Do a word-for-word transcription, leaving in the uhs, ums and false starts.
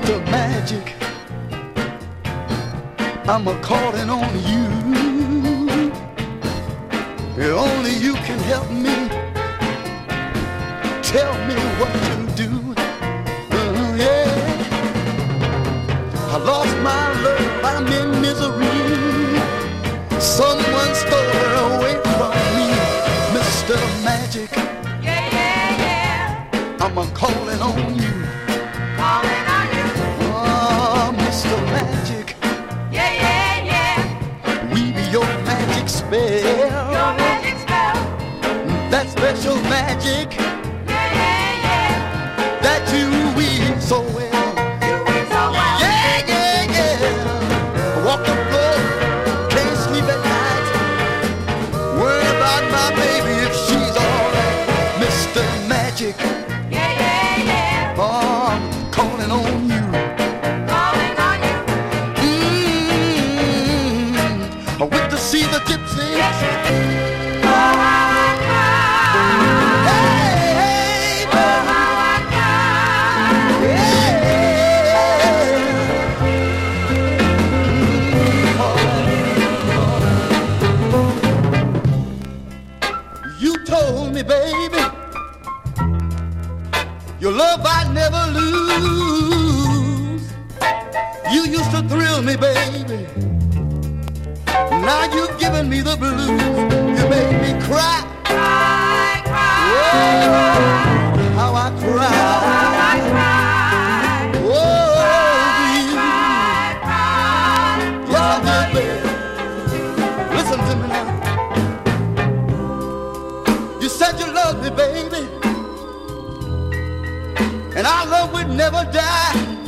Mister Magic, I'm a calling on you. Only you can help me. Tell me what to do. Uh, yeah. I lost my love, I'm in misery. Someone stole her away from me. Mister Magic, Yeah, yeah, yeah. I'm a calling on you. Calling on you. Oh, Mister Magic, Yeah, yeah, yeah. weave your magic spell. Your magic spell. That special magic Yeah, yeah, yeah. that you weave so well. You win so well. Yeah, yeah, yeah. Walk the floor, can't sleep at night. Worry about my baby if she's alright. Mister Magic, Yeah, yeah, yeah. oh, I'm calling on you. Calling on you. Mm-hmm. I went to see the gypsy. Yes, you did. Oh, how I cried. Hey, hey, Oh, how I cried. You told me, baby, your love I'd never lose. You used to thrill me, baby. Now you've given me the blues. You made me cry. Cry, cry, Oh, cry. how I cry. How I cried. Oh, baby. Cry, cry. Yes, I did, baby. Listen to me now. You said you loved me, baby, and our love would never die.